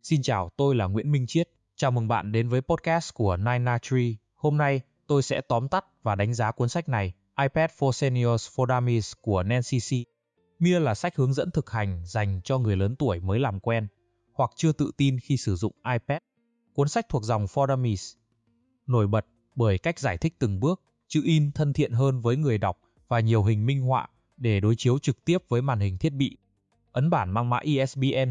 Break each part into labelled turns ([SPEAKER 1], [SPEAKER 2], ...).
[SPEAKER 1] Xin chào, tôi là Nguyễn Minh Chiết. Chào mừng bạn đến với podcast của 993. Hôm nay, tôi sẽ tóm tắt và đánh giá cuốn sách này, iPad for Seniors for Dummies của Nancy C. Mia là sách hướng dẫn thực hành dành cho người lớn tuổi mới làm quen hoặc chưa tự tin khi sử dụng iPad. Cuốn sách thuộc dòng For Dummies, nổi bật bởi cách giải thích từng bước, chữ in thân thiện hơn với người đọc và nhiều hình minh họa để đối chiếu trực tiếp với màn hình thiết bị. Ấn bản mang mã ISBN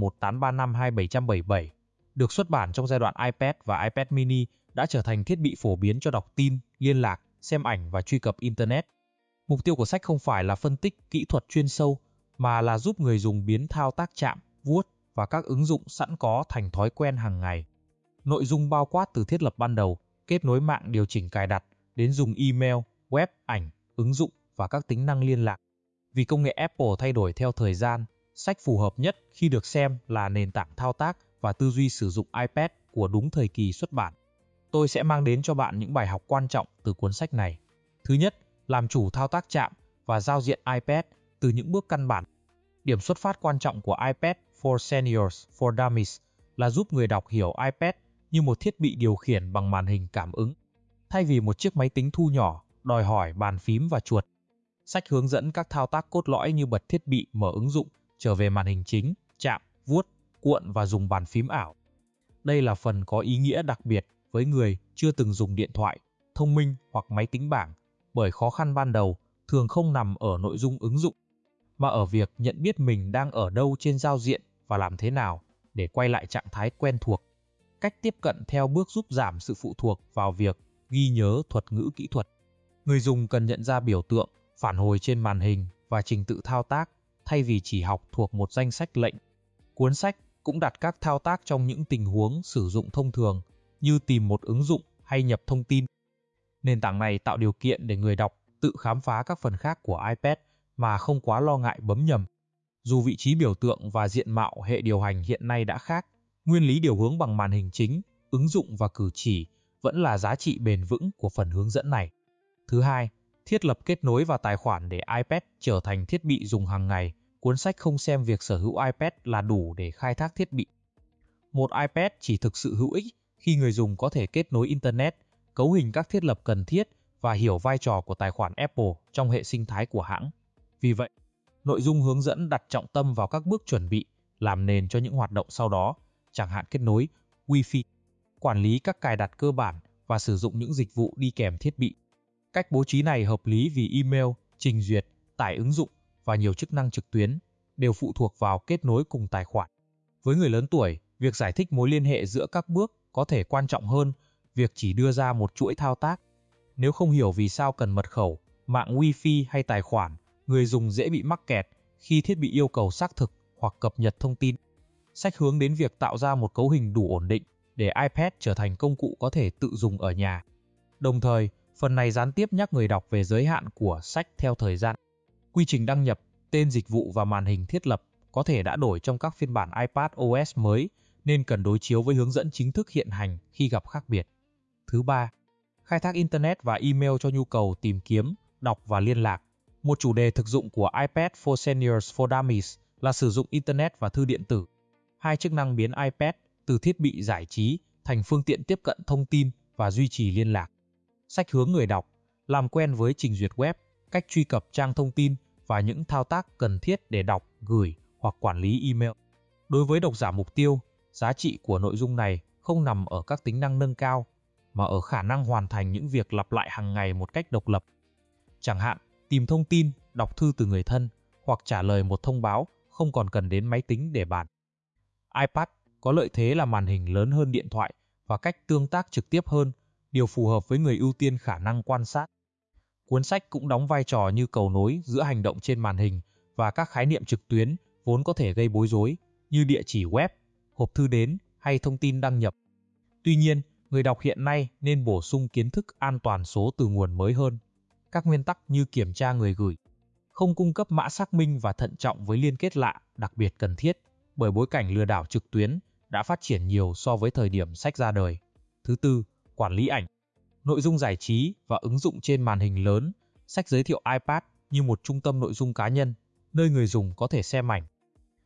[SPEAKER 1] 1118352777, được xuất bản trong giai đoạn iPad và iPad mini đã trở thành thiết bị phổ biến cho đọc tin, liên lạc, xem ảnh và truy cập Internet. Mục tiêu của sách không phải là phân tích kỹ thuật chuyên sâu, mà là giúp người dùng biến thao tác chạm, vuốt và các ứng dụng sẵn có thành thói quen hàng ngày. Nội dung bao quát từ thiết lập ban đầu, kết nối mạng điều chỉnh cài đặt, đến dùng email, web, ảnh, ứng dụng và các tính năng liên lạc. Vì công nghệ Apple thay đổi theo thời gian, sách phù hợp nhất khi được xem là nền tảng thao tác và tư duy sử dụng iPad của đúng thời kỳ xuất bản. Tôi sẽ mang đến cho bạn những bài học quan trọng từ cuốn sách này. Thứ nhất, làm chủ thao tác chạm và giao diện iPad từ những bước căn bản. Điểm xuất phát quan trọng của iPad for Seniors for Dummies là giúp người đọc hiểu iPad như một thiết bị điều khiển bằng màn hình cảm ứng, thay vì một chiếc máy tính thu nhỏ đòi hỏi bàn phím và chuột. Sách hướng dẫn các thao tác cốt lõi như bật thiết bị, mở ứng dụng, trở về màn hình chính, chạm, vuốt, cuộn và dùng bàn phím ảo. Đây là phần có ý nghĩa đặc biệt với người chưa từng dùng điện thoại, thông minh hoặc máy tính bảng, bởi khó khăn ban đầu thường không nằm ở nội dung ứng dụng, mà ở việc nhận biết mình đang ở đâu trên giao diện và làm thế nào để quay lại trạng thái quen thuộc. Cách tiếp cận theo bước giúp giảm sự phụ thuộc vào việc ghi nhớ thuật ngữ kỹ thuật. Người dùng cần nhận ra biểu tượng, phản hồi trên màn hình và trình tự thao tác thay vì chỉ học thuộc một danh sách lệnh. Cuốn sách cũng đặt các thao tác trong những tình huống sử dụng thông thường như tìm một ứng dụng hay nhập thông tin. Nền tảng này tạo điều kiện để người đọc tự khám phá các phần khác của iPad mà không quá lo ngại bấm nhầm. Dù vị trí biểu tượng và diện mạo hệ điều hành hiện nay đã khác, nguyên lý điều hướng bằng màn hình chính, ứng dụng và cử chỉ vẫn là giá trị bền vững của phần hướng dẫn này. Thứ hai, thiết lập kết nối và tài khoản để iPad trở thành thiết bị dùng hàng ngày. Cuốn sách không xem việc sở hữu iPad là đủ để khai thác thiết bị. Một iPad chỉ thực sự hữu ích khi người dùng có thể kết nối Internet, cấu hình các thiết lập cần thiết và hiểu vai trò của tài khoản Apple trong hệ sinh thái của hãng. Vì vậy, nội dung hướng dẫn đặt trọng tâm vào các bước chuẩn bị, làm nền cho những hoạt động sau đó, chẳng hạn kết nối Wi-Fi, quản lý các cài đặt cơ bản và sử dụng những dịch vụ đi kèm thiết bị. Cách bố trí này hợp lý vì email, trình duyệt, tải ứng dụng và nhiều chức năng trực tuyến đều phụ thuộc vào kết nối cùng tài khoản. Với người lớn tuổi, việc giải thích mối liên hệ giữa các bước có thể quan trọng hơn việc chỉ đưa ra một chuỗi thao tác. Nếu không hiểu vì sao cần mật khẩu, mạng Wi-Fi hay tài khoản, người dùng dễ bị mắc kẹt khi thiết bị yêu cầu xác thực hoặc cập nhật thông tin. Sách hướng đến việc tạo ra một cấu hình đủ ổn định để iPad trở thành công cụ có thể tự dùng ở nhà. Đồng thời, phần này gián tiếp nhắc người đọc về giới hạn của sách theo thời gian. Quy trình đăng nhập, tên dịch vụ và màn hình thiết lập có thể đã đổi trong các phiên bản iPad OS mới, nên cần đối chiếu với hướng dẫn chính thức hiện hành khi gặp khác biệt. Thứ ba, khai thác Internet và email cho nhu cầu tìm kiếm, đọc và liên lạc. Một chủ đề thực dụng của iPad for Seniors for Dummies là sử dụng Internet và thư điện tử. Hai chức năng biến iPad từ thiết bị giải trí thành phương tiện tiếp cận thông tin và duy trì liên lạc. Sách hướng người đọc làm quen với trình duyệt web, cách truy cập trang thông tin và những thao tác cần thiết để đọc, gửi hoặc quản lý email. Đối với độc giả mục tiêu, giá trị của nội dung này không nằm ở các tính năng nâng cao, mà ở khả năng hoàn thành những việc lặp lại hàng ngày một cách độc lập. Chẳng hạn, tìm thông tin, đọc thư từ người thân hoặc trả lời một thông báo không còn cần đến máy tính để bàn. iPad có lợi thế là màn hình lớn hơn điện thoại và cách tương tác trực tiếp hơn, điều phù hợp với người ưu tiên khả năng quan sát. Cuốn sách cũng đóng vai trò như cầu nối giữa hành động trên màn hình và các khái niệm trực tuyến vốn có thể gây bối rối, như địa chỉ web, hộp thư đến hay thông tin đăng nhập. Tuy nhiên, người đọc hiện nay nên bổ sung kiến thức an toàn số từ nguồn mới hơn. Các nguyên tắc như kiểm tra người gửi, không cung cấp mã xác minh và thận trọng với liên kết lạ đặc biệt cần thiết, bởi bối cảnh lừa đảo trực tuyến đã phát triển nhiều so với thời điểm sách ra đời. Thứ tư, quản lý ảnh. Nội dung giải trí và ứng dụng trên màn hình lớn, sách giới thiệu iPad như một trung tâm nội dung cá nhân, nơi người dùng có thể xem ảnh,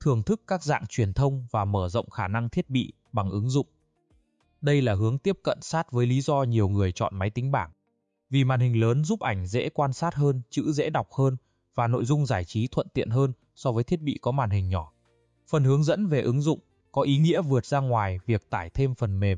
[SPEAKER 1] thưởng thức các dạng truyền thông và mở rộng khả năng thiết bị bằng ứng dụng. Đây là hướng tiếp cận sát với lý do nhiều người chọn máy tính bảng. Vì màn hình lớn giúp ảnh dễ quan sát hơn, chữ dễ đọc hơn và nội dung giải trí thuận tiện hơn so với thiết bị có màn hình nhỏ. Phần hướng dẫn về ứng dụng có ý nghĩa vượt ra ngoài việc tải thêm phần mềm.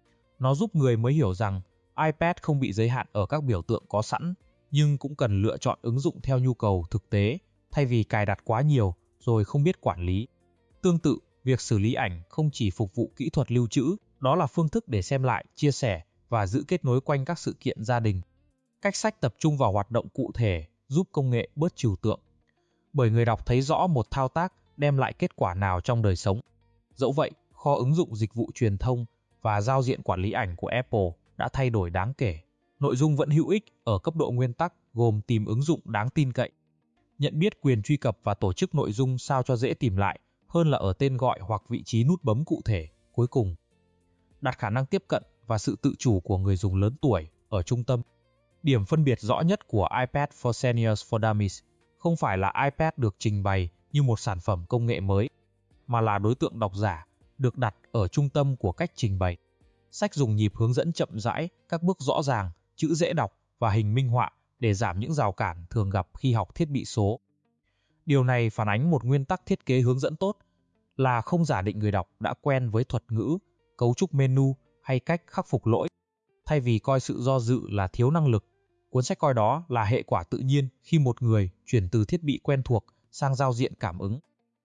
[SPEAKER 1] Nó giúp người mới hiểu rằng iPad không bị giới hạn ở các biểu tượng có sẵn, nhưng cũng cần lựa chọn ứng dụng theo nhu cầu thực tế, thay vì cài đặt quá nhiều rồi không biết quản lý. Tương tự, việc xử lý ảnh không chỉ phục vụ kỹ thuật lưu trữ, đó là phương thức để xem lại, chia sẻ và giữ kết nối quanh các sự kiện gia đình. Cách sách tập trung vào hoạt động cụ thể giúp công nghệ bớt trừu tượng, bởi người đọc thấy rõ một thao tác đem lại kết quả nào trong đời sống. Dẫu vậy, kho ứng dụng dịch vụ truyền thông và giao diện quản lý ảnh của Apple đã thay đổi đáng kể. Nội dung vẫn hữu ích ở cấp độ nguyên tắc, gồm tìm ứng dụng đáng tin cậy, nhận biết quyền truy cập và tổ chức nội dung sao cho dễ tìm lại hơn là ở tên gọi hoặc vị trí nút bấm cụ thể. Cuối cùng, đặt khả năng tiếp cận và sự tự chủ của người dùng lớn tuổi ở trung tâm. Điểm phân biệt rõ nhất của iPad for Seniors for Dummies không phải là iPad được trình bày như một sản phẩm công nghệ mới, mà là đối tượng độc giả được đặt ở trung tâm của cách trình bày. Sách dùng nhịp hướng dẫn chậm rãi, các bước rõ ràng, chữ dễ đọc và hình minh họa để giảm những rào cản thường gặp khi học thiết bị số. Điều này phản ánh một nguyên tắc thiết kế hướng dẫn tốt là không giả định người đọc đã quen với thuật ngữ, cấu trúc menu hay cách khắc phục lỗi. Thay vì coi sự do dự là thiếu năng lực, cuốn sách coi đó là hệ quả tự nhiên khi một người chuyển từ thiết bị quen thuộc sang giao diện cảm ứng.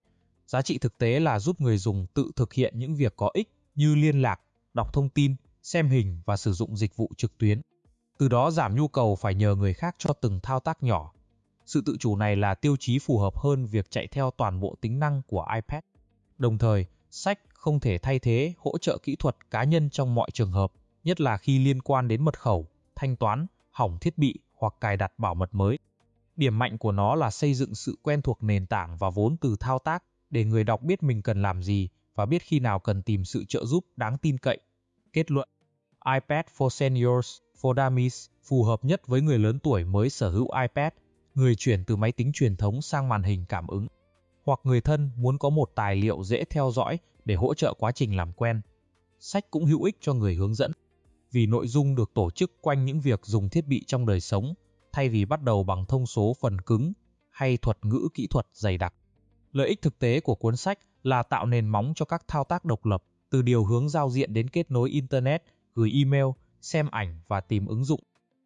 [SPEAKER 1] Giá trị thực tế là giúp người dùng tự thực hiện những việc có ích như liên lạc, đọc thông tin, xem hình và sử dụng dịch vụ trực tuyến. Từ đó giảm nhu cầu phải nhờ người khác cho từng thao tác nhỏ. Sự tự chủ này là tiêu chí phù hợp hơn việc chạy theo toàn bộ tính năng của iPad. Đồng thời, sách không thể thay thế hỗ trợ kỹ thuật cá nhân trong mọi trường hợp, nhất là khi liên quan đến mật khẩu, thanh toán, hỏng thiết bị hoặc cài đặt bảo mật mới. Điểm mạnh của nó là xây dựng sự quen thuộc nền tảng và vốn từ thao tác để người đọc biết mình cần làm gì và biết khi nào cần tìm sự trợ giúp đáng tin cậy. Kết luận: iPad for Seniors for Dummies phù hợp nhất với người lớn tuổi mới sở hữu iPad, người chuyển từ máy tính truyền thống sang màn hình cảm ứng, hoặc người thân muốn có một tài liệu dễ theo dõi để hỗ trợ quá trình làm quen. Sách cũng hữu ích cho người hướng dẫn, vì nội dung được tổ chức quanh những việc dùng thiết bị trong đời sống, thay vì bắt đầu bằng thông số phần cứng hay thuật ngữ kỹ thuật dày đặc. Lợi ích thực tế của cuốn sách là tạo nền móng cho các thao tác độc lập, từ điều hướng giao diện đến kết nối Internet, gửi email, xem ảnh và tìm ứng dụng.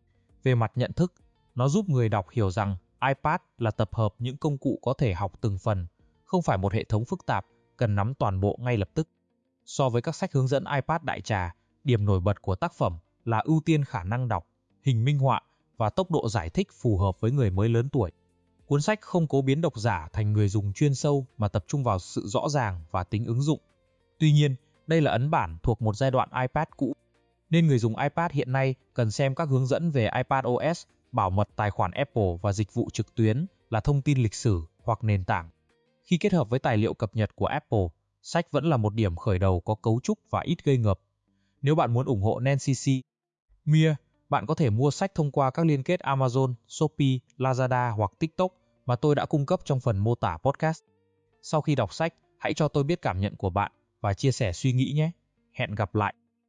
[SPEAKER 1] Về mặt nhận thức, nó giúp người đọc hiểu rằng iPad là tập hợp những công cụ có thể học từng phần, không phải một hệ thống phức tạp, cần nắm toàn bộ ngay lập tức. So với các sách hướng dẫn iPad đại trà, điểm nổi bật của tác phẩm là ưu tiên khả năng đọc, hình minh họa và tốc độ giải thích phù hợp với người mới lớn tuổi. Cuốn sách không cố biến độc giả thành người dùng chuyên sâu mà tập trung vào sự rõ ràng và tính ứng dụng. Tuy nhiên, đây là ấn bản thuộc một giai đoạn iPad cũ, nên người dùng iPad hiện nay cần xem các hướng dẫn về iPadOS, bảo mật tài khoản Apple và dịch vụ trực tuyến là thông tin lịch sử hoặc nền tảng. Khi kết hợp với tài liệu cập nhật của Apple, sách vẫn là một điểm khởi đầu có cấu trúc và ít gây ngợp. Nếu bạn muốn ủng hộ Nancy Mia, bạn có thể mua sách thông qua các liên kết Amazon, Shopee, Lazada hoặc TikTok mà tôi đã cung cấp trong phần mô tả podcast. Sau khi đọc sách, hãy cho tôi biết cảm nhận của bạn và chia sẻ suy nghĩ nhé. Hẹn gặp lại!